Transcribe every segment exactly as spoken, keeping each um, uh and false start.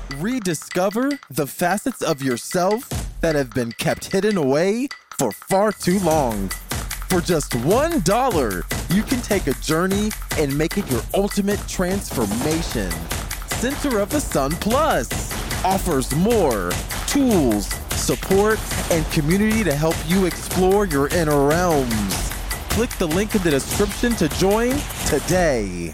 Rediscover the facets of yourself that have been kept hidden away for far too long. For just one dollar, you can take a journey and make it your ultimate transformation. Center of the Sun Plus offers more tools, support, and community to help you explore your inner realms. Click the link in the description to join today.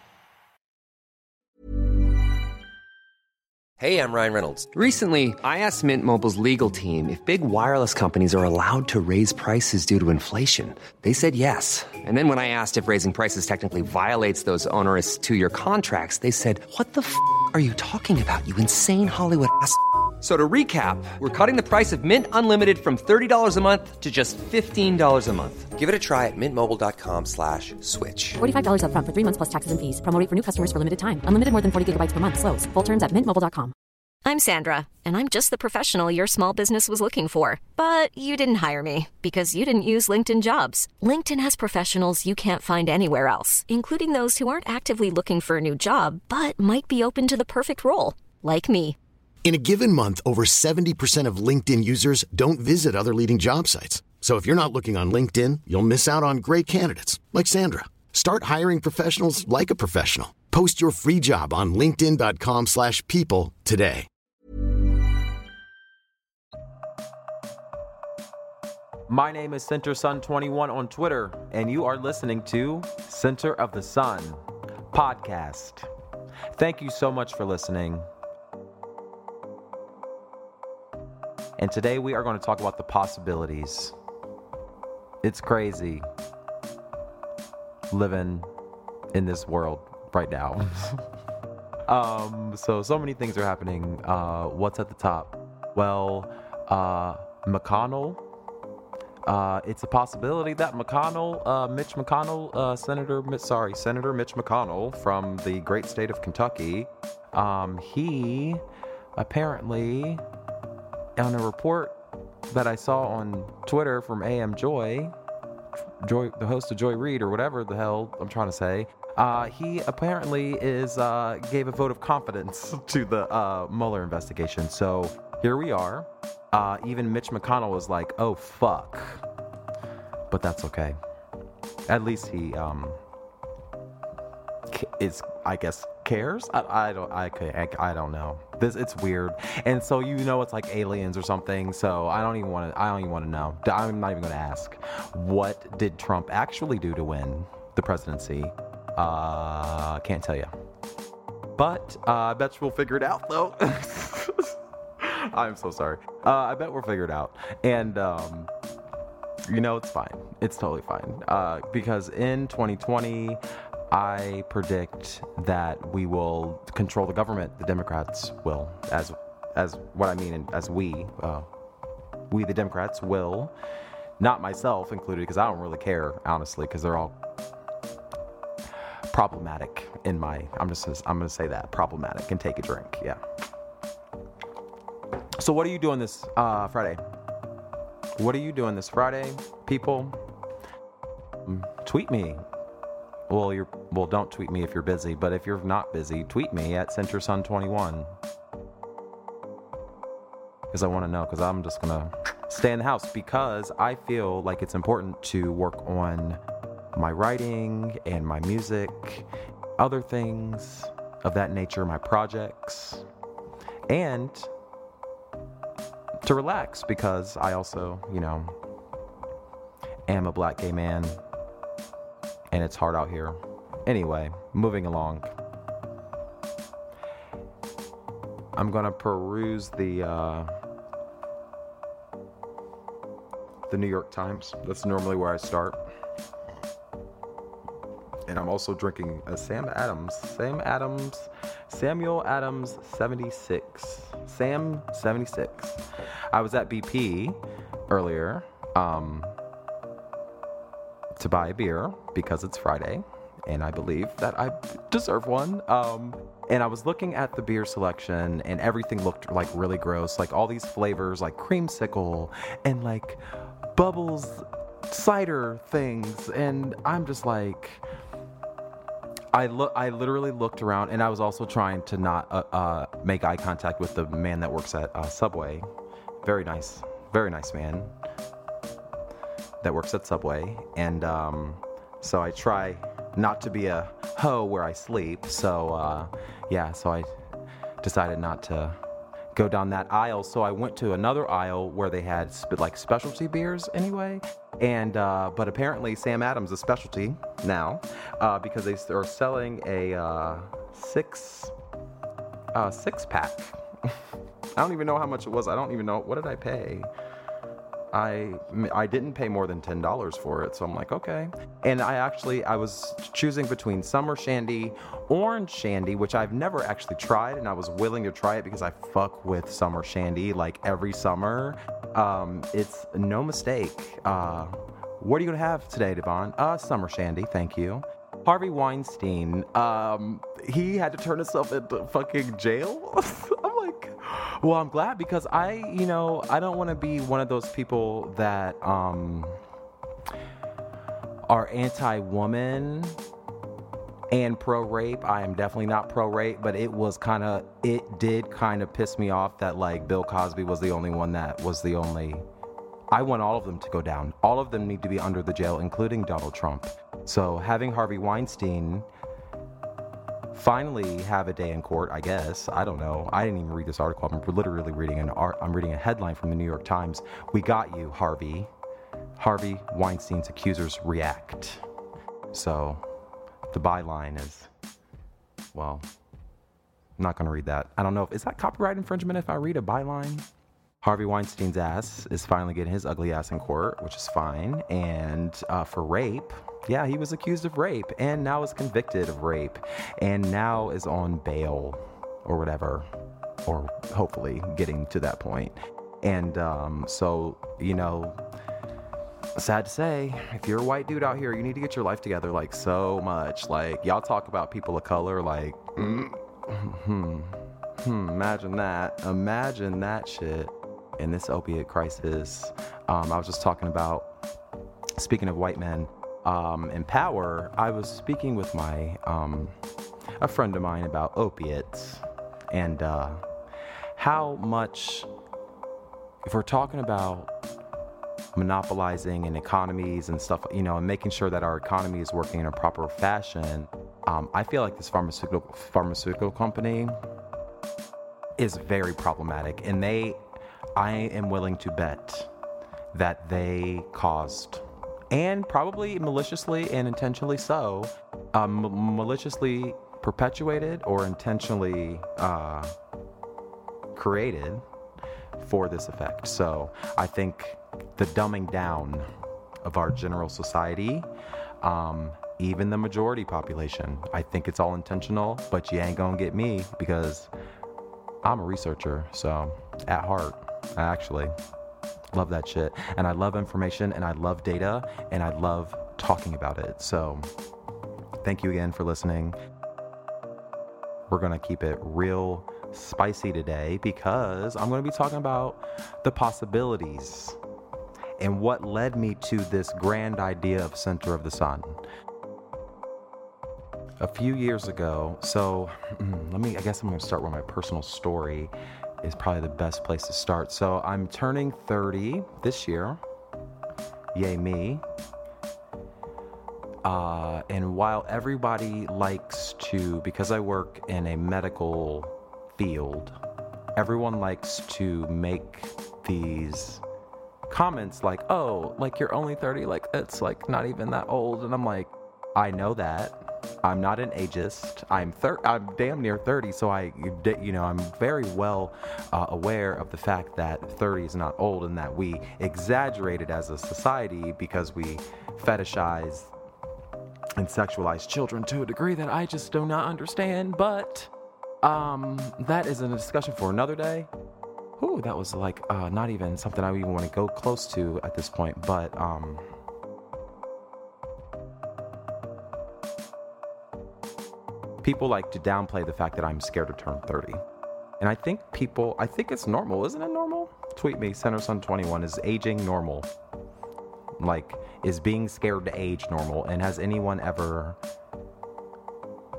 Hey, I'm Ryan Reynolds. Recently, I asked Mint Mobile's legal team if big wireless companies are allowed to raise prices due to inflation. They said yes. And then when I asked if raising prices technically violates those onerous two-year contracts, they said, "What the f*** are you talking about, you insane Hollywood ass f- So to recap, we're cutting the price of Mint Unlimited from thirty dollars a month to just fifteen dollars a month. Give it a try at mintmobile.com slash switch. forty-five dollars up front for three months plus taxes and fees. Promo rate for new customers for limited time. Unlimited more than forty gigabytes per month. Slows full terms at mint mobile dot com. I'm Sandra, and I'm just the professional your small business was looking for. But you didn't hire me because you didn't use LinkedIn Jobs. LinkedIn has professionals you can't find anywhere else, including those who aren't actively looking for a new job, but might be open to the perfect role, like me. In a given month, over seventy percent of LinkedIn users don't visit other leading job sites. So if you're not looking on LinkedIn, you'll miss out on great candidates like Sandra. Start hiring professionals like a professional. Post your free job on linkedin.com slash people today. My name is Center Sun twenty-one on Twitter, and you are listening to Center of the Sun podcast. Thank you so much for listening. And today we are going to talk about the possibilities. It's crazy living in this world right now. um, so, so many things are happening. Uh, what's at the top? Well, uh, McConnell. Uh, it's a possibility that McConnell, uh, Mitch McConnell, uh, Senator, sorry, Senator Mitch McConnell from the great state of Kentucky, um, he apparently, on a report that I saw on Twitter from A M Joy, Joy, the host of Joy Reid or whatever the hell I'm trying to say, uh, he apparently is uh, gave a vote of confidence to the uh, Mueller investigation. So here we are. Uh, even Mitch McConnell was like, "Oh fuck," but that's okay. At least he um, is, I guess, cares. I, I don't. I, I I don't know. This it's weird, and so you know it's like aliens or something. So I don't even want to. I don't even want to know. I'm not even going to ask. What did Trump actually do to win the presidency? Uh, can't tell you. But uh, I bet we'll figure it out though. I'm so sorry. Uh, I bet we'll figure it out. And, um, you know, it's fine. It's totally fine. Uh, because in twenty twenty, I predict that we will control the government. The Democrats will, as as what I mean, as we, uh, we the Democrats will, not myself included, because I don't really care, honestly, because they're all problematic in my, I'm just, I'm going to say that, problematic, and take a drink, yeah. So what are you doing this uh, Friday? What are you doing this Friday, people? Tweet me. Well, you're well. Don't tweet me if you're busy. But if you're not busy, tweet me at Center Sun twenty-one. Because I want to know. Because I'm just gonna stay in the house. Because I feel like it's important to work on my writing and my music, other things of that nature, my projects, and to relax, because I also, you know, am a black gay man, and it's hard out here. Anyway, moving along. I'm gonna peruse the uh, the New York Times. That's normally where I start. And I'm also drinking a Sam Adams, Sam Adams, Samuel Adams seventy-six. Sam seventy-six. I was at B P earlier um, to buy a beer because it's Friday, and I believe that I deserve one. Um, and I was looking at the beer selection, and everything looked like really gross. Like all these flavors, like creamsicle and like bubbles cider things. And I'm just like, I look. I literally looked around, and I was also trying to not uh, uh, make eye contact with the man that works at uh, Subway. Very nice, very nice man that works at Subway, and um, so I try not to be a hoe where I sleep. So uh, yeah, so I decided not to go down that aisle. So I went to another aisle where they had sp- like specialty beers anyway. And, uh, but apparently Sam Adams is a specialty now, uh, because they are selling a, uh, six, uh, six pack. I don't even know how much it was. I don't even know. What did I pay? I, I didn't pay more than ten dollars for it. So I'm like, okay. And I actually, I was choosing between Summer Shandy, Orange Shandy, which I've never actually tried. And I was willing to try it because I fuck with Summer Shandy like every summer. Um, it's no mistake. Uh, what are you going to have today, Devon? Uh, Summer Shandy. Thank you. Harvey Weinstein, um, he had to turn himself into fucking jail. I'm like, well, I'm glad because I, you know, I don't want to be one of those people that, um, are anti-woman and pro-rape. I am definitely not pro-rape, but it was kind of, it did kind of piss me off that like Bill Cosby was the only one that was the only, I want all of them to go down. All of them need to be under the jail, including Donald Trump. So having Harvey Weinstein finally have a day in court, I guess. I don't know. I didn't even read this article. I'm literally reading an art. I'm reading a headline from the New York Times. We got you, Harvey. Harvey Weinstein's accusers react. So the byline is, well, I'm not going to read that. I don't know if, is that copyright infringement if I read a byline? Harvey Weinstein's ass is finally getting his ugly ass in court, which is fine. And uh, for rape, yeah, he was accused of rape and now is convicted of rape and now is on bail or whatever, or hopefully getting to that point. And um, so, you know, sad to say, if you're a white dude out here, you need to get your life together like so much. Like, y'all talk about people of color like, mm, hmm, hmm, imagine that. Imagine that shit. In this opiate crisis, um, I was just talking about, speaking of white men um, in power, I was speaking with my, um, a friend of mine about opiates and uh, how much, if we're talking about monopolizing and economies and stuff, you know, and making sure that our economy is working in a proper fashion, um, I feel like this pharmaceutical pharmaceutical company is very problematic, and they, I am willing to bet that they caused, and probably maliciously and intentionally so, um, m- maliciously perpetuated or intentionally uh, created for this effect. So I think the dumbing down of our general society, um, even the majority population, I think it's all intentional, but you ain't gonna get me because I'm a researcher. So at heart, I actually love that shit. And I love information and I love data and I love talking about it. So thank you again for listening. We're going to keep it real spicy today because I'm going to be talking about the possibilities and what led me to this grand idea of Center of the Sun. A few years ago, so let me, I guess I'm going to start with my personal story. Is probably the best place to start. So I'm turning thirty this year. Yay me. Uh, and while everybody likes to, because I work in a medical field, everyone likes to make these comments like, oh, like you're only thirty, like it's like not even that old. And I'm like, I know that. I'm not an ageist. I'm thir- I'm damn near thirty, so I, you know, I'm very well uh, aware of the fact that thirty is not old and that we exaggerate it as a society because we fetishize and sexualize children to a degree that I just do not understand. But um, that is a discussion for another day. Ooh, that was like uh, not even something I even want to go close to at this point. But um. People like to downplay the fact that I'm scared to turn thirty. And I think people, I think it's normal. Isn't it normal? Tweet me, CenterSun twenty-one. Is aging normal? Like, is being scared to age normal? And has anyone ever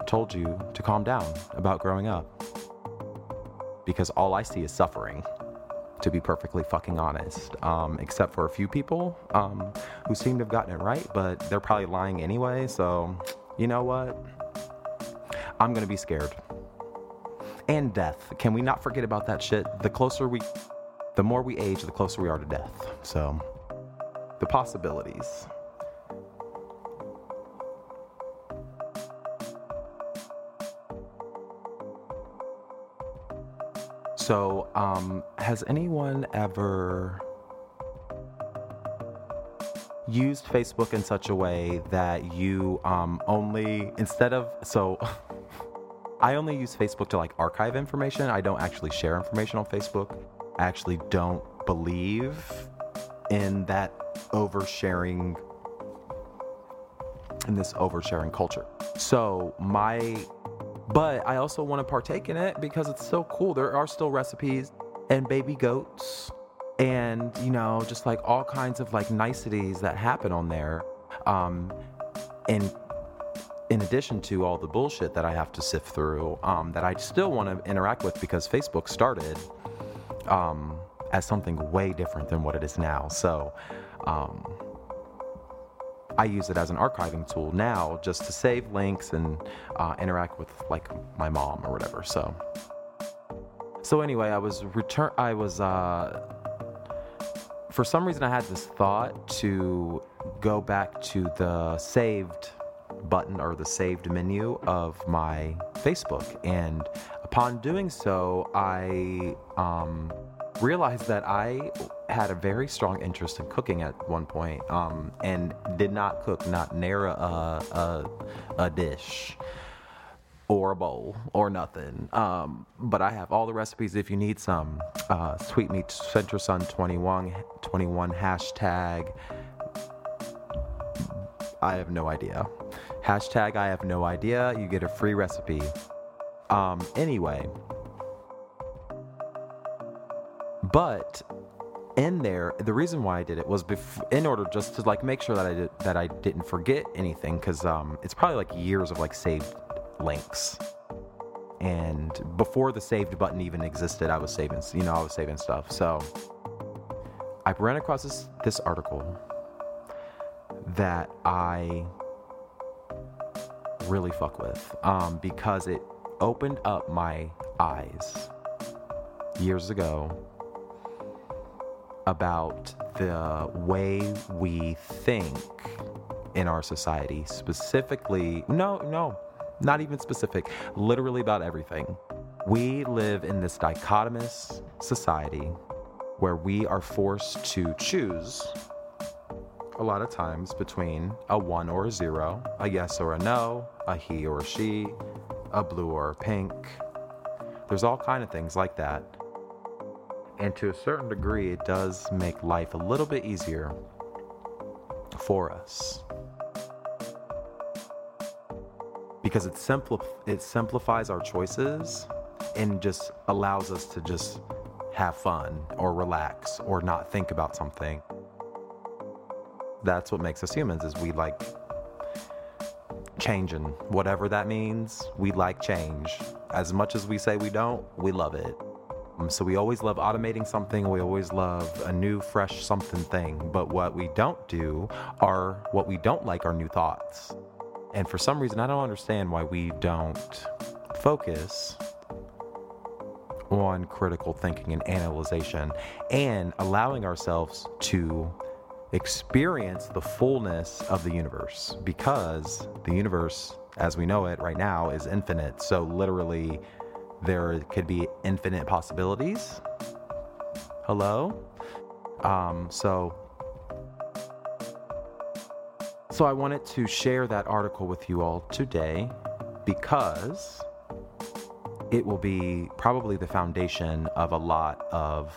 told you to calm down about growing up. Because all I see is suffering, to be perfectly fucking honest. Um, except for a few people um, who seem to have gotten it right, but they're probably lying anyway. So, you know what? I'm gonna be scared. And death. Can we not forget about that shit? The closer we, the more we age, the closer we are to death. So, the possibilities. So, um, has anyone ever used Facebook in such a way that you um, only, instead of, so I only use Facebook to like archive information. I don't actually share information on Facebook. I actually don't believe in that oversharing, in this oversharing culture. So my, but I also want to partake in it because it's so cool. There are still recipes and baby goats and, you know, just like all kinds of like niceties that happen on there. Um, and in addition to all the bullshit that I have to sift through, um, that I still want to interact with because Facebook started um, as something way different than what it is now. So um, I use it as an archiving tool now just to save links and uh, interact with like my mom or whatever. So, so anyway, I was return. I was, uh, for some reason I had this thought to go back to the saved button or the saved menu of my Facebook. And upon doing so, I um, realized that I had a very strong interest in cooking at one point, um, and did not cook, not near a, a, a dish or a bowl or nothing. Um, but I have all the recipes if you need some. Uh, Sweet Meat Center Sun twenty-one, twenty-one hashtag. I have no idea. Hashtag I have no idea. You get a free recipe. Um, anyway. But in there, the reason why I did it was bef- in order just to like make sure that I did, that I didn't forget anything, because um, it's probably like years of like saved links. And before the saved button even existed, I was saving, you know, I was saving stuff. So I ran across this this article that I really fuck with, um, because it opened up my eyes years ago about the way we think in our society, specifically, no, no, not even specific, literally about everything. We live in this dichotomous society where we are forced to choose a lot of times between a one or a zero, a yes or a no, a he or a she, a blue or a pink. There's all kind of things like that. And to a certain degree, it does make life a little bit easier for us. Because it simpli- it simplifies our choices and just allows us to just have fun or relax or not think about something. That's what makes us humans, is we like changing. Whatever that means, we like change. As much as we say we don't, we love it. So we always love automating something. We always love a new, fresh something thing. But what we don't do are, what we don't like are new thoughts. And for some reason, I don't understand why we don't focus on critical thinking and analyzation and allowing ourselves to experience the fullness of the universe, because the universe, as we know it right now, is infinite. So literally, there could be infinite possibilities. Hello? Um, so, so I wanted to share that article with you all today because it will be probably the foundation of a lot of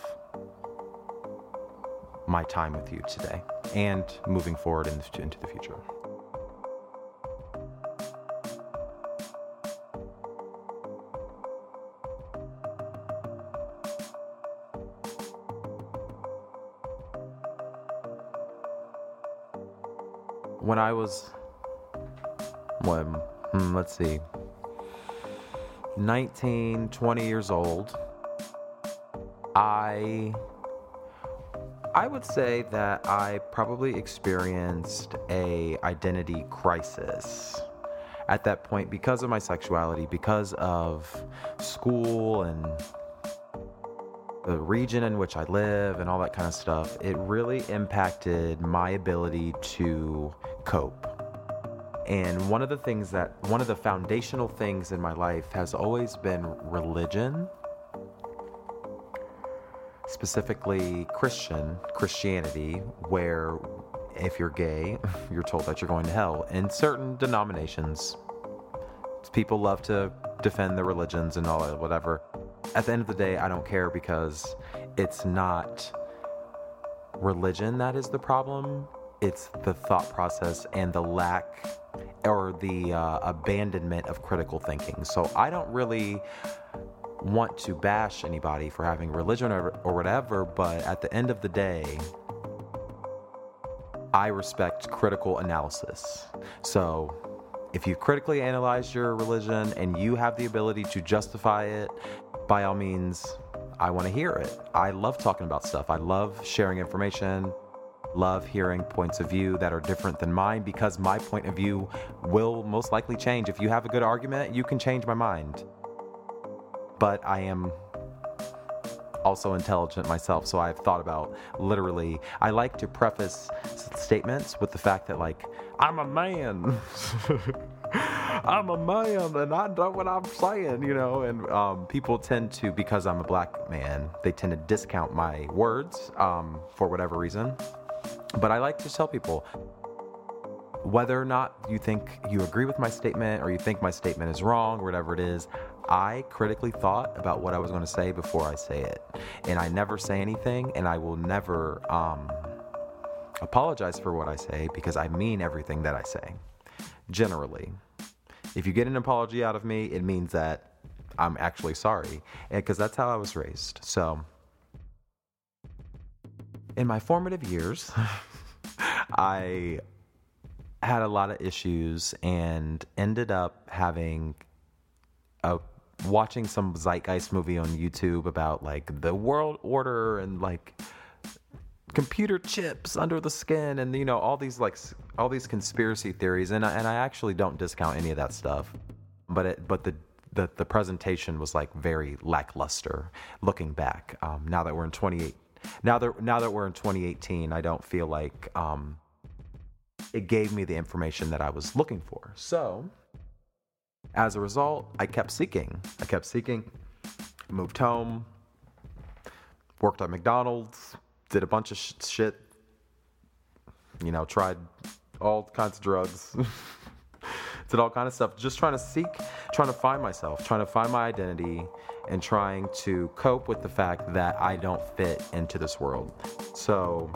my time with you today and moving forward into, into the future. When I was, when, let's see, nineteen, twenty years old, I I would say that I probably experienced a identity crisis at that point because of my sexuality, because of school and the region in which I live and all that kind of stuff. It really impacted my ability to cope. And one of the things that, one of the foundational things in my life has always been religion, specifically Christian, Christianity, where if you're gay, you're told that you're going to hell. In certain denominations, people love to defend their religions and all that, whatever. At the end of the day, I don't care, because it's not religion that is the problem. It's the thought process and the lack or the uh, abandonment of critical thinking. So I don't really want to bash anybody for having religion or, or whatever, but at the end of the day, I respect critical analysis. So if you critically analyze your religion and you have the ability to justify it, by all means, I want to hear it. I love talking about stuff. I love sharing information, love hearing points of view that are different than mine, because my point of view will most likely change. If you have a good argument, you can change my mind. But I am also intelligent myself, so I've thought about literally, I like to preface statements with the fact that, like, I'm a man. I'm a man and I know what I'm saying, you know, and um, people tend to, because I'm a black man, they tend to discount my words um, for whatever reason. But I like to tell people, whether or not you think you agree with my statement or you think my statement is wrong or whatever it is, I critically thought about what I was going to say before I say it. And I never say anything, and I will never um, apologize for what I say, because I mean everything that I say. Generally, if you get an apology out of me, it means that I'm actually sorry, because that's how I was raised. So in my formative years, I had a lot of issues and ended up having a watching some zeitgeist movie on YouTube about like the world order and like computer chips under the skin and, you know, all these like all these conspiracy theories, and I, and I actually don't discount any of that stuff, but it but the the, the presentation was like very lackluster looking back. Um, now that we're in twenty-eight, now that now that we're in twenty eighteen, I don't feel like um, it gave me the information that I was looking for. So as a result, I kept seeking. I kept seeking. Moved home. Worked at McDonald's. Did a bunch of sh- shit, you know, tried all kinds of drugs, did all kinds of stuff, just trying to seek, trying to find myself, trying to find my identity, and trying to cope with the fact that I don't fit into this world. So,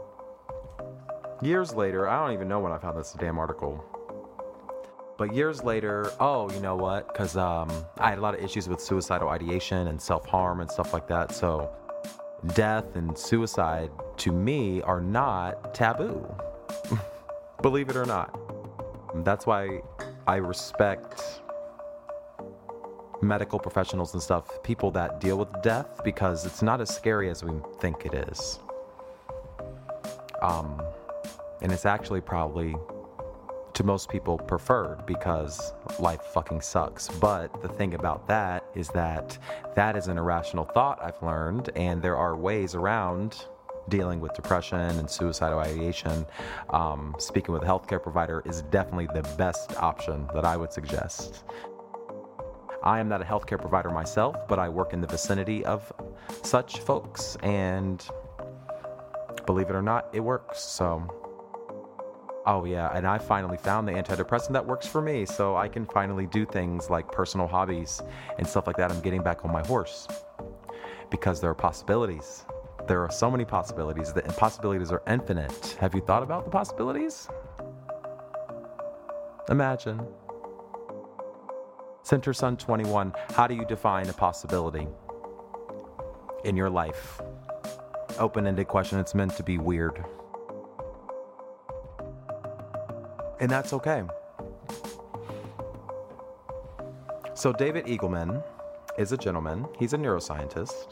years later, I don't even know when I found this damn article, but years later, oh, you know what, because um, I had a lot of issues with suicidal ideation and self-harm and stuff like that, so death and suicide to me are not taboo. Believe it or not. That's why I respect medical professionals and stuff, people that deal with death, because it's not as scary as we think it is. Um, and it's actually probably, to most people, preferred, because life fucking sucks. But the thing about that is that that is an irrational thought, I've learned, and there are ways around dealing with depression and suicidal ideation. Um, speaking with a healthcare provider is definitely the best option that I would suggest. I am not a healthcare provider myself, but I work in the vicinity of such folks, and believe it or not, it works. So oh yeah, and I finally found the antidepressant that works for me, so I can finally do things like personal hobbies and stuff like that. I'm getting back on my horse because there are possibilities. There are so many possibilities. The possibilities are infinite. Have you thought about the possibilities? Imagine. Center Sun twenty-one, how do you define a possibility in your life? Open-ended question. It's meant to be weird. And that's okay. So David Eagleman is a gentleman. He's a neuroscientist.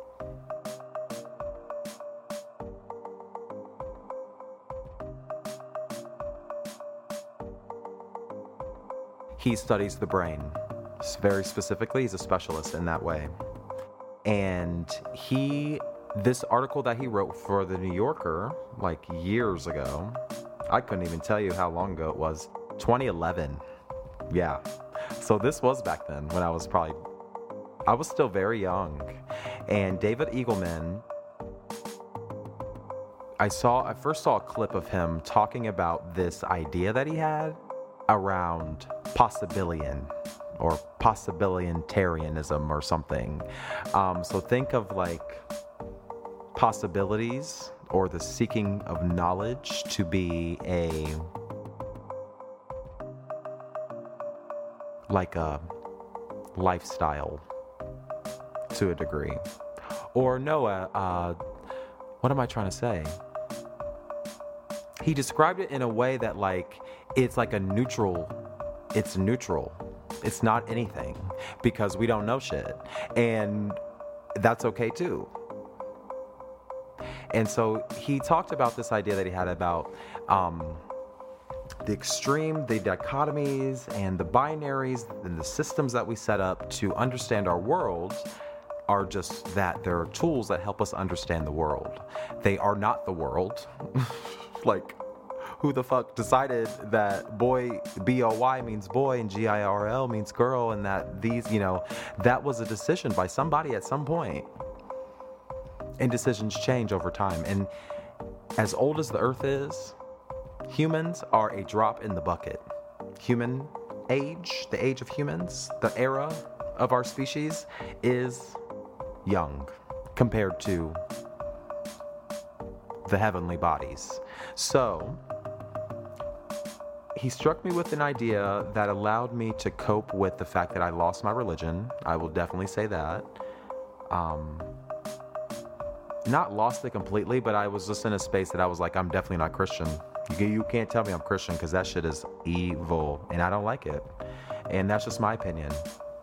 He studies the brain. Very specifically, he's a specialist in that way. And he, this article that he wrote for the New Yorker, like years ago, I couldn't even tell you how long ago it was, twenty eleven. Yeah. So this was back then when I was probably, I was still very young. And David Eagleman, I saw, I first saw a clip of him talking about this idea that he had around possibilian or possibilitarianism or something. Um, so think of like possibilities or the seeking of knowledge to be a like a lifestyle to a degree. Or no, uh, uh, what am I trying to say? He described it in a way that like it's like a neutral, it's neutral. It's not anything because we don't know shit. And that's okay too. And so he talked about this idea that he had about um, the extreme, the dichotomies and the binaries and the systems that we set up to understand our world are just that. They're tools that help us understand the world. They are not the world. Like, who the fuck decided that boy, B O Y means boy and G I R L means girl, and that these, you know, that was a decision by somebody at some point. And decisions change over time. And as old as the earth is, humans are a drop in the bucket. Human age, the age of humans, the era of our species is young compared to the heavenly bodies. So he struck me with an idea that allowed me to cope with the fact that I lost my religion. I will definitely say that. Um, not lost it completely, but I was just in a space that I was like, I'm definitely not Christian. You, you can't tell me I'm Christian because that shit is evil and I don't like it. And that's just my opinion.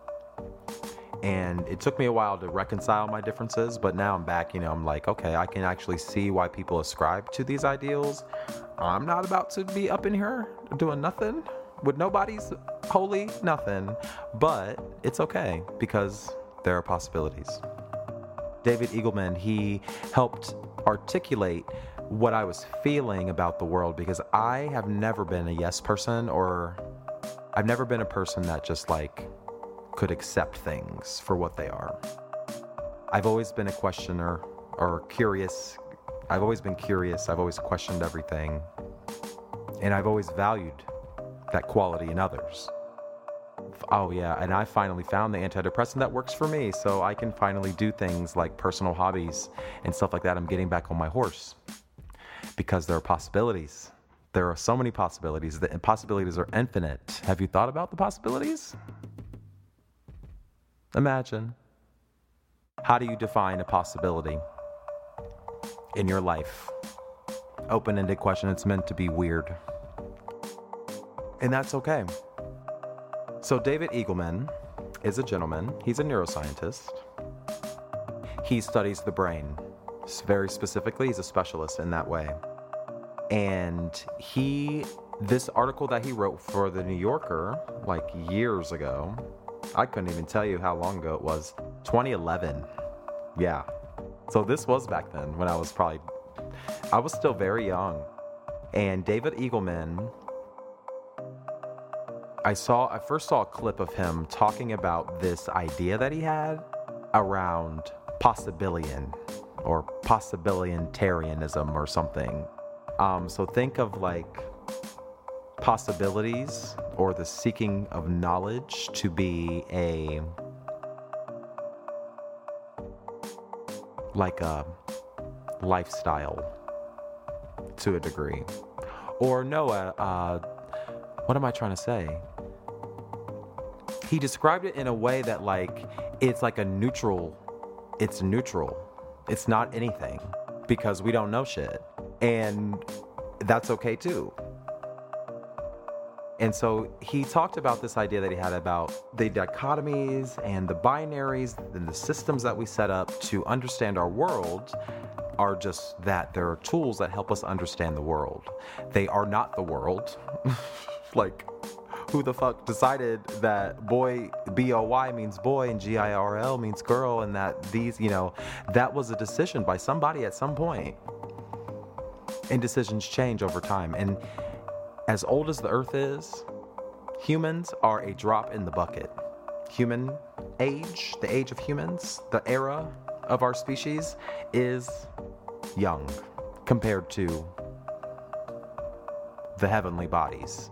And it took me a while to reconcile my differences, but now I'm back, you know, I'm like, okay, I can actually see why people ascribe to these ideals. I'm not about to be up in here doing nothing with nobody's holy nothing, but it's okay because there are possibilities. David Eagleman, he helped articulate what I was feeling about the world because I have never been a yes person, or I've never been a person that just like could accept things for what they are. I've always been a questioner or curious. I've always been curious. I've always questioned everything. And I've always valued that quality in others. Oh yeah, and I finally found the antidepressant that works for me, so I can finally do things like personal hobbies and stuff like that. I'm getting back on my horse because there are possibilities. There are so many possibilities. The possibilities are infinite. Have you thought about the possibilities? Imagine. How do you define a possibility in your life? Open-ended question. It's meant to be weird. And that's okay. So David Eagleman is a gentleman. He's a neuroscientist. He studies the brain. Very specifically, he's a specialist in that way. And he, this article that he wrote for the New Yorker, like years ago, I couldn't even tell you how long ago it was, twenty eleven. Yeah. So this was back then when I was probably, I was still very young. And David Eagleman, I saw, I first saw a clip of him talking about this idea that he had around possibilian or possibilitarianism or something. Um, so think of like possibilities or the seeking of knowledge to be a like a lifestyle to a degree. Or no, uh, uh, what am I trying to say? He described it in a way that like it's like a neutral, it's neutral. It's not anything because we don't know shit. And that's okay too. And so he talked about this idea that he had about the dichotomies and the binaries and the systems that we set up to understand our world are just that. There are tools that help us understand the world. They are not the world. Like, who the fuck decided that boy, B O Y means boy and G I R L means girl, and that these, you know, that was a decision by somebody at some point. And decisions change over time. And as old as the earth is, humans are a drop in the bucket. Human age, the age of humans, the era of our species is young compared to the heavenly bodies.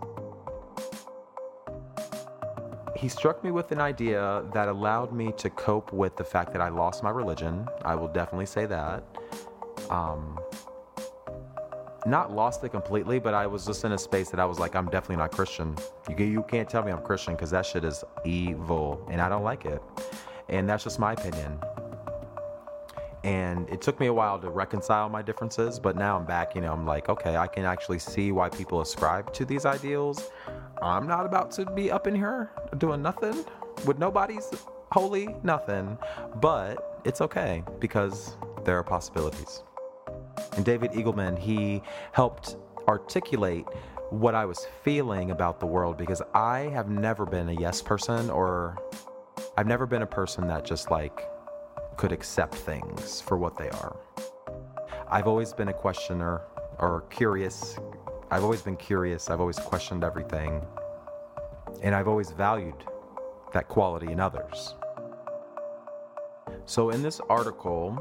He struck me with an idea that allowed me to cope with the fact that I lost my religion. I will definitely say that. Um... Not lost it completely, but I was just in a space that I was like, I'm definitely not Christian. You, you can't tell me I'm Christian because that shit is evil and I don't like it. And that's just my opinion. And it took me a while to reconcile my differences, but now I'm back, you know, I'm like, okay, I can actually see why people ascribe to these ideals. I'm not about to be up in here doing nothing with nobody's holy nothing, but it's okay because there are possibilities. And David Eagleman, he helped articulate what I was feeling about the world, because I have never been a yes person, or I've never been a person that just like could accept things for what they are. I've always been a questioner or curious. I've always been curious. I've always questioned everything. And I've always valued that quality in others. So in this article,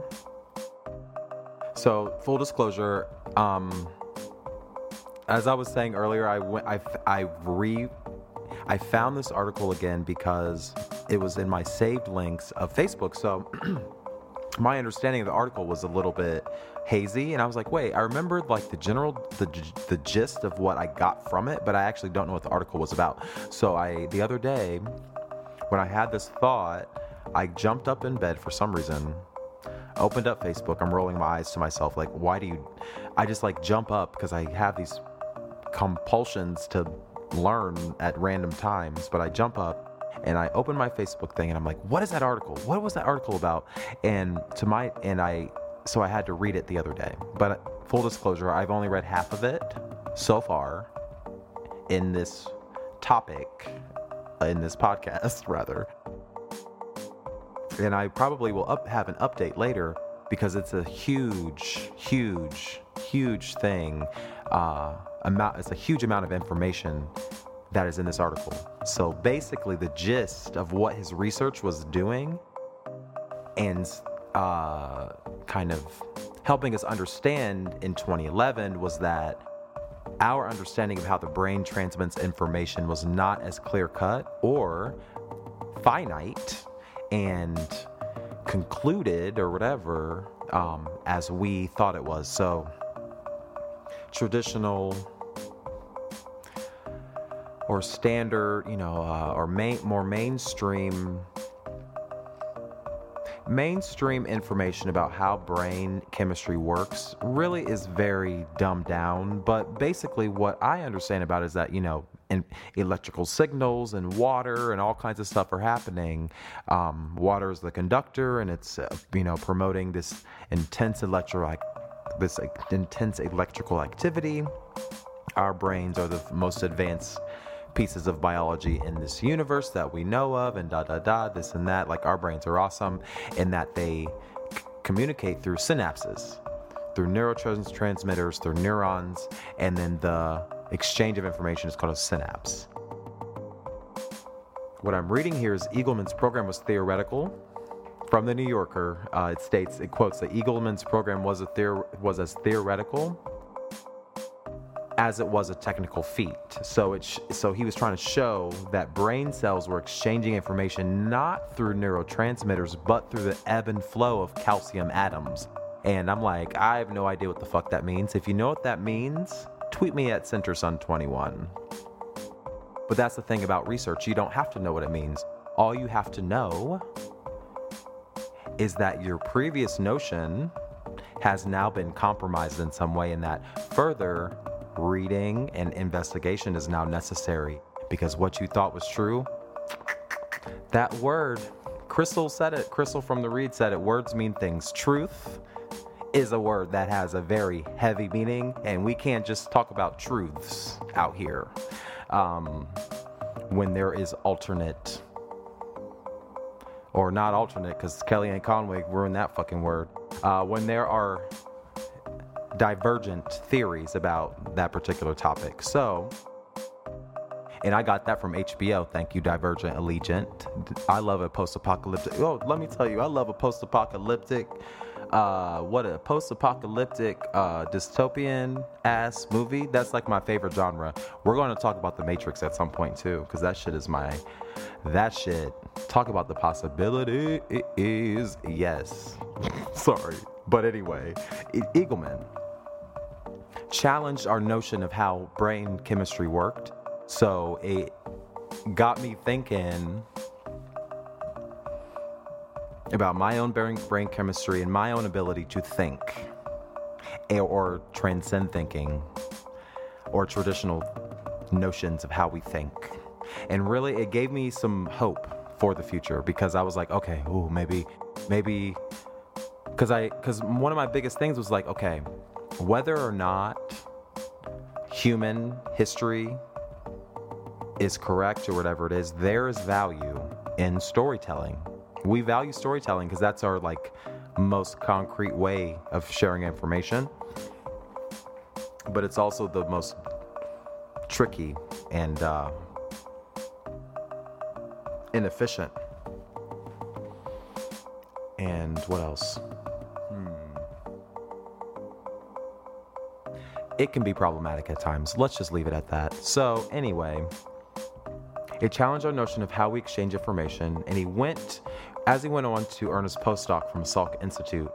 so full disclosure, um, as I was saying earlier, I went, I, I re, I found this article again because it was in my saved links of Facebook. So my understanding of the article was a little bit hazy, and I was like, wait, I remembered like the general, the the gist of what I got from it, but I actually don't know what the article was about. So I, the other day, when I had this thought, I jumped up in bed for some reason, opened up Facebook. I'm rolling my eyes to myself, like, why do you, I just like jump up because I have these compulsions to learn at random times, but I jump up and I open my Facebook thing and I'm like, what is that article? What was that article about? And to my, and I, so I had to read it the other day, but full disclosure, I've only read half of it so far in this topic, in this podcast rather. And I probably will up, have an update later because it's a huge, huge, huge thing. Uh, amount, it's a huge amount of information that is in this article. So basically the gist of what his research was doing and uh, kind of helping us understand in twenty eleven was that our understanding of how the brain transmits information was not as clear-cut or finite and concluded or whatever um, as we thought it was. So traditional or standard, you know, uh, or main, more mainstream mainstream information about how brain chemistry works really is very dumbed down. But basically what I understand about it is that, you know, and electrical signals and water and all kinds of stuff are happening. Um, water is the conductor, and it's uh, you know promoting this intense electro this uh, intense electrical activity. Our brains are the most advanced pieces of biology in this universe that we know of, and da da da this and that. Like, our brains are awesome in that they c- communicate through synapses, through neurotransmitters, through neurons, and then the exchange of information is called a synapse. What I'm reading here is Eagleman's program was theoretical. From the New Yorker, uh, it states, it quotes that Eagleman's program was a theor- was as theoretical as it was a technical feat. So it sh- so he was trying to show that brain cells were exchanging information not through neurotransmitters, but through the ebb and flow of calcium atoms. And I'm like, I have no idea what the fuck that means. If you know what that means, tweet me at CenterSun twenty-one. But that's the thing about research. You don't have to know what it means. All you have to know is that your previous notion has now been compromised in some way, and that further reading and investigation is now necessary, because what you thought was true, that word, Crystal said it, Crystal from The Read said it, words mean things. Truth is a word that has a very heavy meaning, and we can't just talk about truths out here um, when there is alternate, or not alternate, because Kellyanne Conway ruined that fucking word, uh, when there are divergent theories about that particular topic. So, and I got that from H B O. Thank you, Divergent Allegiant. I love a post-apocalyptic. Oh, let me tell you, I love a post-apocalyptic, uh, what a post-apocalyptic, uh, dystopian ass movie. That's like my favorite genre. We're going to talk about The Matrix at some point too, because that shit is my, that shit. Talk about the possibility. It is, yes. Sorry. But anyway, E- Eagleman challenged our notion of how brain chemistry worked. So it got me thinking about my own brain, brain chemistry and my own ability to think, or transcend thinking, or traditional notions of how we think. And really, it gave me some hope for the future, because I was like, okay, ooh, maybe, maybe, because I, because one of my biggest things was like, okay, whether or not human history is correct or whatever it is, there is value in storytelling. We value storytelling because that's our like most concrete way of sharing information, but it's also the most tricky and uh, inefficient. And what else? Hmm. It can be problematic at times. Let's just leave it at that. So anyway, it challenged our notion of how we exchange information, and he went, as he went on to earn his postdoc from Salk Institute,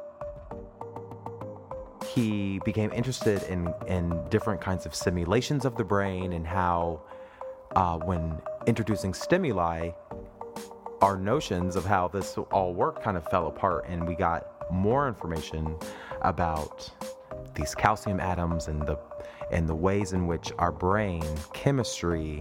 he became interested in, in different kinds of simulations of the brain, and how uh, when introducing stimuli, our notions of how this all worked kind of fell apart, and we got more information about these calcium atoms and the and the ways in which our brain chemistry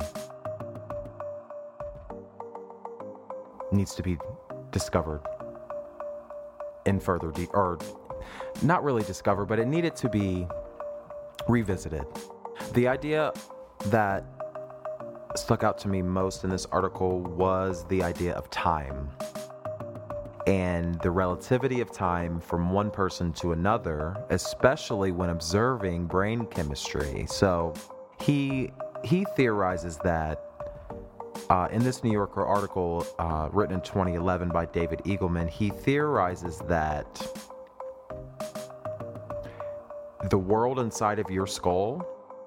needs to be discovered in further deep, or not really discovered, but it needed to be revisited. The idea that stuck out to me most in this article was the idea of time and the relativity of time from one person to another, especially when observing brain chemistry. So he he theorizes that uh, in this New Yorker article uh, written in twenty eleven by David Eagleman, he theorizes that the world inside of your skull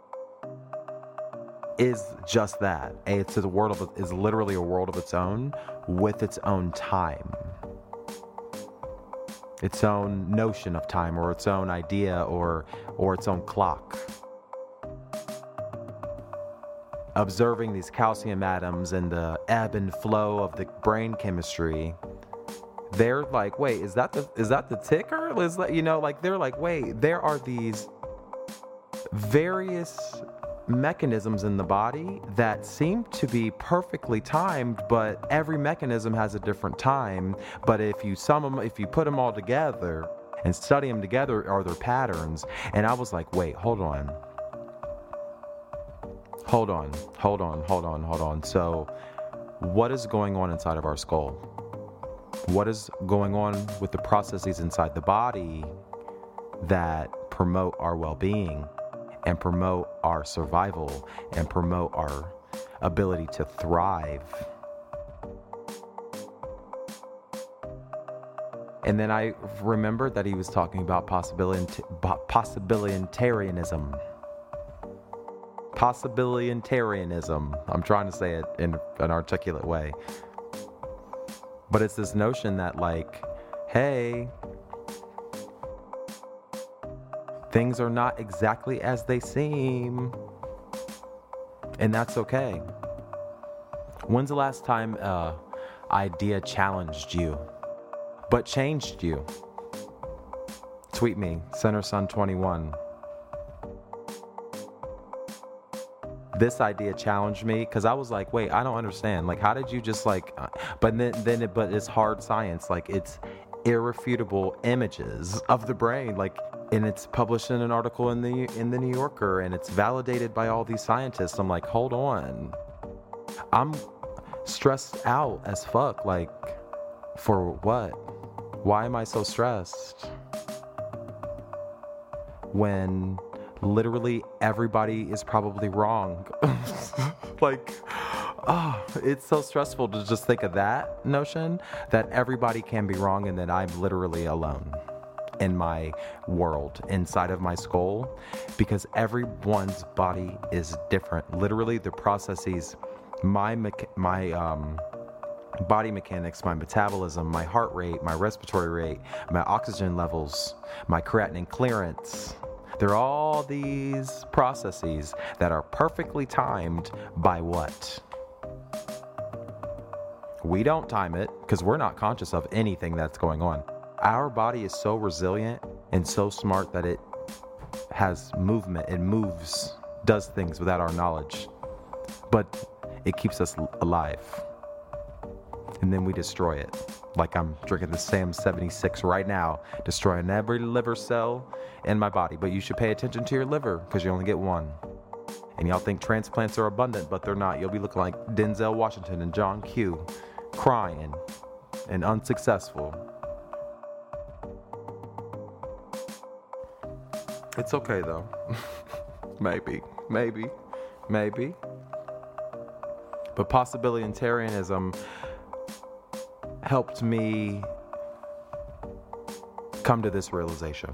is just that. It's a world of, is literally a world of its own, with its own time, its own notion of time, or its own idea, or or its own clock. Observing these calcium atoms and the ebb and flow of the brain chemistry, they're like, wait, is that the is that the ticker? Is that, you know, like they're like, wait, there are these various mechanisms in the body that seem to be perfectly timed, but every mechanism has a different time. But if you sum them, if you put them all together and study them together, are there patterns? And I was like, wait, hold on. Hold on, hold on, hold on, hold on. So what is going on inside of our skull? What is going on with the processes inside the body that promote our well-being and promote our survival and promote our ability to thrive? And then I remembered that he was talking about possibility, possibilitarianism. Possibilitarianism. I'm trying to say it in an articulate way. But it's this notion that, like, hey, things are not exactly as they seem, and that's okay. When's the last time an idea challenged you, but changed you? Tweet me, Center Sun twenty-one. this idea challenged me because I was like, wait, I don't understand. Like, how did you just like, uh, but then, then it, but it's hard science. Like, it's irrefutable images of the brain. Like, and it's published in an article in the in the New Yorker, and it's validated by all these scientists. I'm like, hold on, I'm stressed out as fuck. Like, for what? Why am I so stressed? When literally everybody is probably wrong. Like, oh, it's so stressful to just think of that notion that everybody can be wrong and that I'm literally alone in my world, inside of my skull, because everyone's body is different. Literally, the processes, my mecha- my um body mechanics, my metabolism, my heart rate, my respiratory rate, my oxygen levels, my creatinine clearance. They're all these processes that are perfectly timed by what? We don't time it because we're not conscious of anything that's going on. Our body is so resilient and so smart that it has movement, it moves, does things without our knowledge, but it keeps us alive. And then we destroy it. Like I'm drinking the Sam seventy-six right now, destroying every liver cell in my body. But you should pay attention to your liver because you only get one. And y'all think transplants are abundant, but they're not. You'll be looking like Denzel Washington and John Q, crying and unsuccessful. It's okay though. maybe, maybe, maybe. But possibilitarianism helped me come to this realization.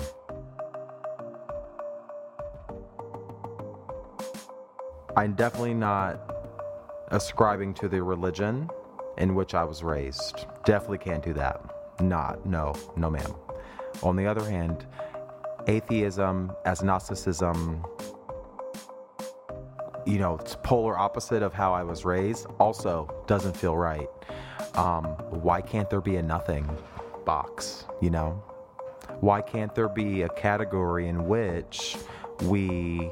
I'm definitely not ascribing to the religion in which I was raised. Definitely can't do that. Not, no, no ma'am. On the other hand, atheism as Gnosticism, you know, it's polar opposite of how I was raised, also doesn't feel right. Um, why can't there be a nothing box, you know? Why can't there be a category in which we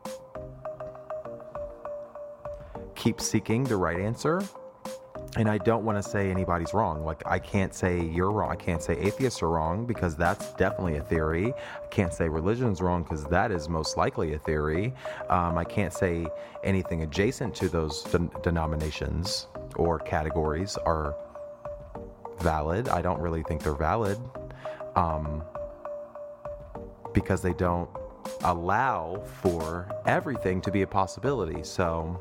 keep seeking the right answer? And I don't want to say anybody's wrong. Like, I can't say you're wrong. I can't say atheists are wrong because that's definitely a theory. I can't say religion's wrong because that is most likely a theory. Um, I can't say anything adjacent to those de- denominations or categories are valid. I don't really think they're valid um, because they don't allow for everything to be a possibility. So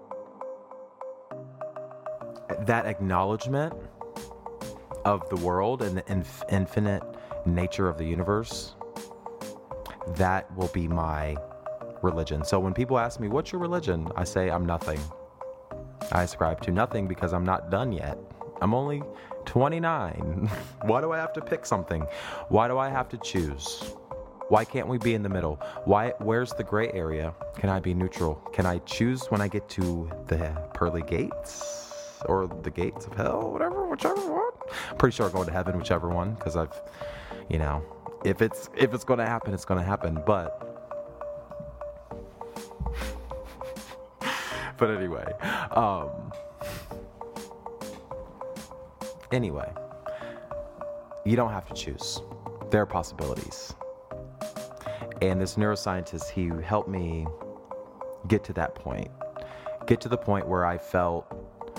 that acknowledgement of the world and the inf- infinite nature of the universe, that will be my religion. So when people ask me, what's your religion? I say, I'm nothing. I ascribe to nothing because I'm not done yet. I'm only twenty-nine. Why do I have to pick something? Why do I have to choose? Why can't we be in the middle? Why? Where's the gray area? Can I be neutral? Can I choose when I get to the pearly gates? Or the gates of hell, whatever, whichever one. Pretty sure I'm going to heaven, whichever one, because I've, you know, if it's if it's going to happen, it's going to happen. But, but anyway, um, anyway, you don't have to choose. There are possibilities. And this neuroscientist, he helped me get to that point, get to the point where I felt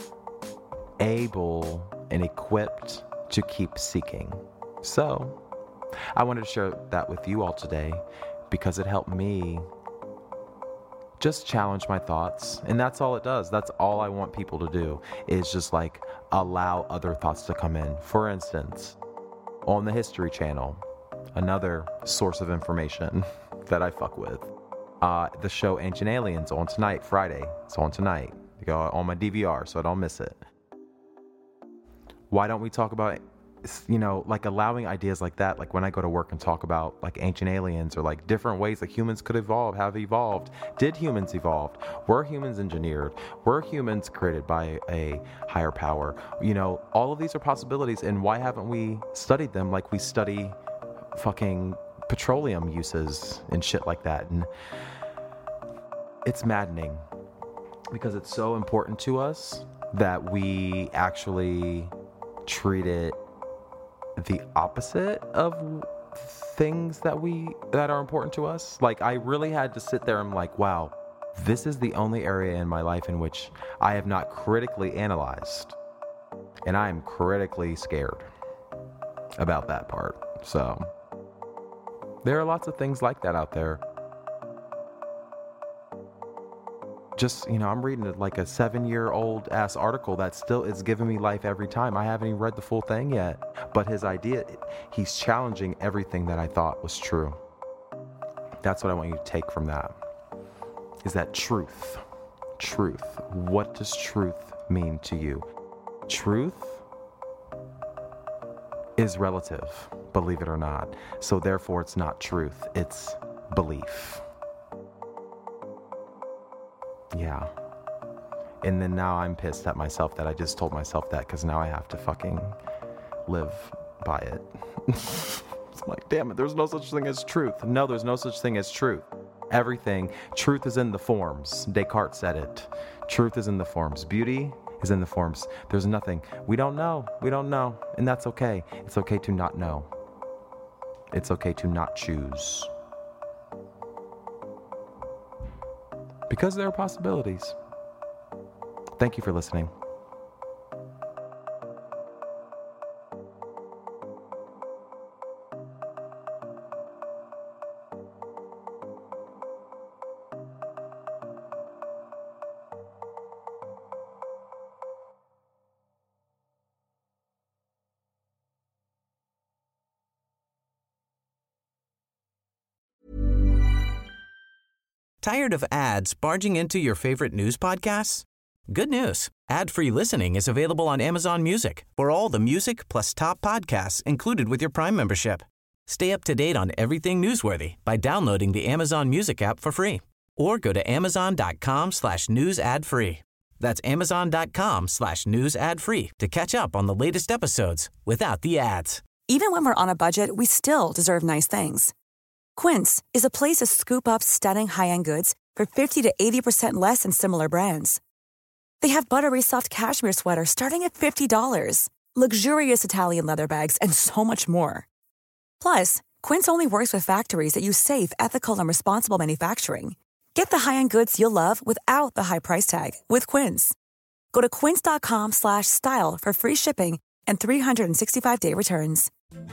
able and equipped to keep seeking. So I wanted to share that with you all today because it helped me just challenge my thoughts. And that's all it does. That's all I want people to do, is just like allow other thoughts to come in. For instance, on the History Channel, another source of information that I fuck with, uh, the show Ancient Aliens on tonight, Friday. It's on tonight. You go on my D V R so I don't miss it. Why don't we talk about, you know, like allowing ideas like that? Like when I go to work and talk about like ancient aliens or like different ways that humans could evolve, have evolved. Did humans evolve? Were humans engineered? Were humans created by a higher power? You know, all of these are possibilities. And why haven't we studied them like we study fucking petroleum uses and shit like that? And it's maddening because it's so important to us that we actually treat it the opposite of things that we that are important to us. Like, I really had to sit there and I'm like, wow, this is the only area in my life in which I have not critically analyzed, and I am critically scared about that part. So there are lots of things like that out there. Just, you know, I'm reading like a seven-year-old ass article that still is giving me life every time. I haven't even read the full thing yet, but his idea, he's challenging everything that I thought was true. That's what I want you to take from that, is that truth. Truth. What does truth mean to you? Truth is relative, believe it or not. So therefore, it's not truth, it's belief. Yeah. And then now I'm pissed at myself that I just told myself that, because now I have to fucking live by it. It's like, damn it, there's no such thing as truth. No, there's no such thing as truth. Everything, truth is in the forms. Descartes said it. Truth is in the forms. Beauty is in the forms. There's nothing. We don't know. We don't know. And that's okay. It's okay to not know. It's okay to not choose. Because there are possibilities. Thank you for listening. Tired of ads barging into your favorite news podcasts? Good news. Ad-free listening is available on Amazon Music for all the music plus top podcasts included with your Prime membership. Stay up to date on everything newsworthy by downloading the Amazon Music app for free or go to amazon.com slash news ad free. That's amazon.com slash news ad free to catch up on the latest episodes without the ads. Even when we're on a budget, we still deserve nice things. Quince is a place to scoop up stunning high-end goods for fifty to eighty percent less than similar brands. They have buttery soft cashmere sweaters starting at fifty dollars, luxurious Italian leather bags, and so much more. Plus, Quince only works with factories that use safe, ethical, and responsible manufacturing. Get the high-end goods you'll love without the high price tag with Quince. Go to quince.com slash style for free shipping and three sixty-five day returns.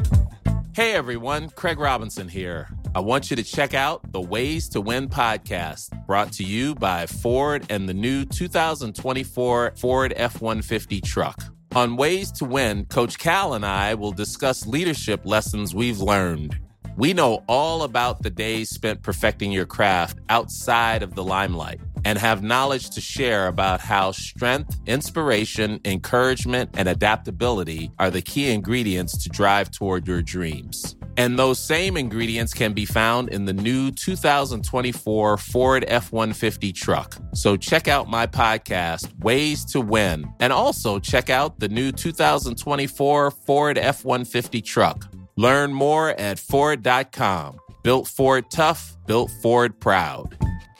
Hey everyone, Craig Robinson here. I want you to check out the Ways to Win podcast, brought to you by Ford and the new two thousand twenty-four Ford F one fifty truck. On Ways to Win, Coach Cal and I will discuss leadership lessons we've learned. We know all about the days spent perfecting your craft outside of the limelight and have knowledge to share about how strength, inspiration, encouragement, and adaptability are the key ingredients to drive toward your dreams. And those same ingredients can be found in the new two thousand twenty-four Ford F one fifty truck. So check out my podcast, Ways to Win, and also check out the new two thousand twenty-four Ford F one fifty truck. Learn more at Ford dot com. Built Ford tough, built Ford proud.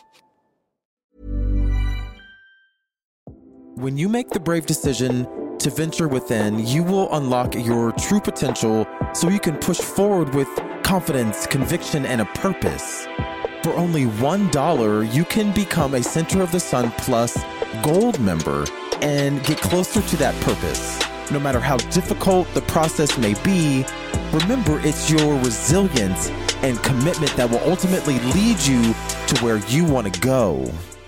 When you make the brave decision to venture within, you will unlock your true potential so you can push forward with confidence, conviction, and a purpose. For only one dollar, you can become a Center of the Sun Plus Gold member and get closer to that purpose. No matter how difficult the process may be, remember it's your resilience and commitment that will ultimately lead you to where you want to go.